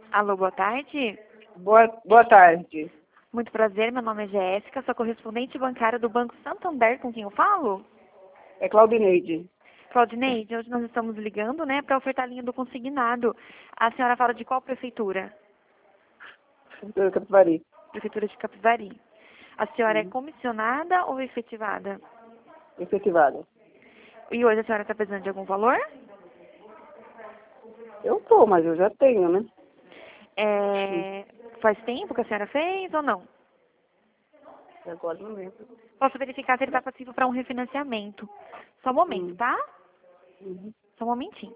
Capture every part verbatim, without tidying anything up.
Alô, boa tarde. Boa, boa tarde. Muito prazer, meu nome é Jéssica, sou correspondente bancária do Banco Santander, com quem eu falo? É Claudineide. Claudineide, hoje nós estamos ligando, né, para ofertar a linha do consignado. A senhora fala de qual prefeitura? Do Capivari. Prefeitura de Capivari. A senhora é Uhum. comissionada ou efetivada? Efetivada. E hoje a senhora está precisando de algum valor? Eu tô, mas eu já tenho, né? É... Faz tempo que a senhora fez ou não? E agora não lembro. Posso verificar se ele está passivo para um refinanciamento. Só um momento, Hum. tá? Uhum. Só um momentinho.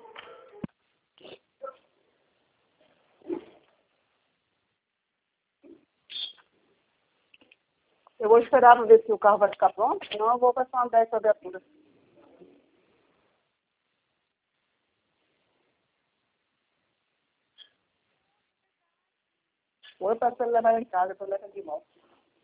Eu vou esperar pra ver se o carro vai ficar pronto, senão eu vou passar uma dez pra viatura. Ou eu peço pra ele levar em casa, pra ele levar de volta.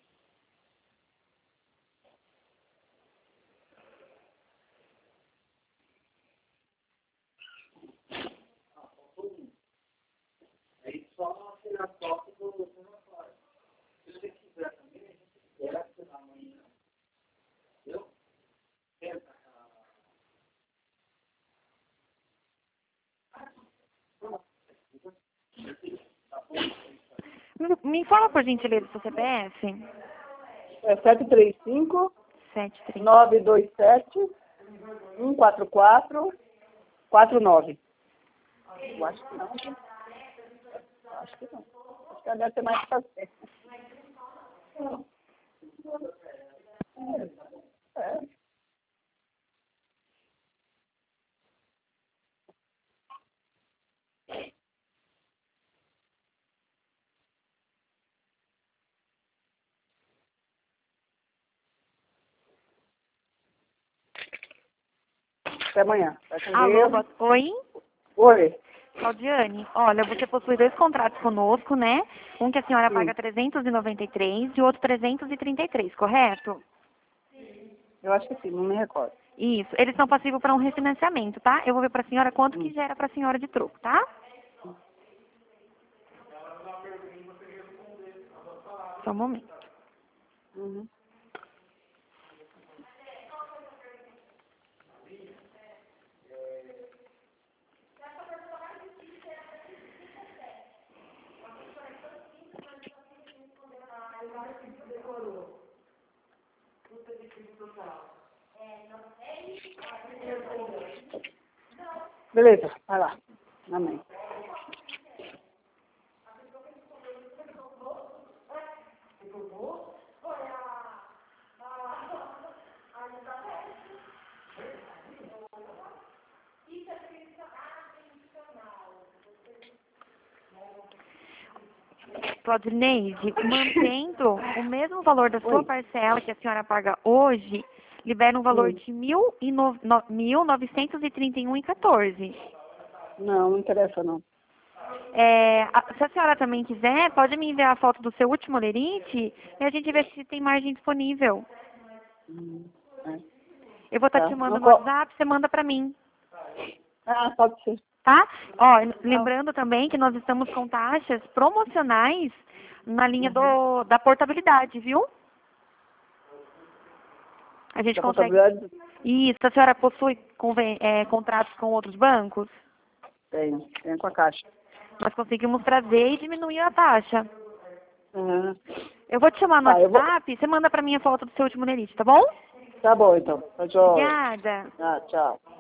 Me, me fala, por gentileza, o seu C P F. É sete três cinco, sete três. nove dois sete, um quatro quatro, quatro nove. Eu acho que não. Eu acho que não. Acho que deve ter mais que fazer. É. Até amanhã. Vai com Alô, Deus. boa... Oi? Oi. Claudiane, olha, você possui dois contratos conosco, né? Um que a senhora Sim. paga trezentos e noventa e três e o outro trezentos e trinta e três, correto? Eu acho que sim, não me recordo. Isso. Eles são passivos para um refinanciamento, tá? Eu vou ver para a senhora quanto que Hum. gera para a senhora de troco, tá? Só um momento. Uhum. Beleza, vai lá. Amém. Claudineide, mantendo o mesmo valor da sua Oi. parcela que a senhora paga hoje, libera um valor Hum. de mil e no- no- mil novecentos e trinta e um e quatorze. Não, não interessa não. É, a- se a senhora também quiser, pode me enviar a foto do seu último lerite e a gente vê se tem margem disponível. Hum. É. Eu vou estar Tá. te Não mandando no co... WhatsApp, você manda pra mim, Ah, pode ser. tá? Ó, Ah, lembrando também que nós estamos com taxas promocionais na linha uhum. do, da portabilidade, viu? A gente Da consegue. contabilidade? Isso, a senhora possui conven- é, contratos com outros bancos? Tenho. Tenho com a caixa. Nós conseguimos trazer e diminuir a taxa. Uhum. Eu vou te chamar no Tá, eu vou... WhatsApp, você manda pra mim a foto do seu último lerite, tá bom? Tá bom, então. Tá joia. Obrigada. Ah, tchau.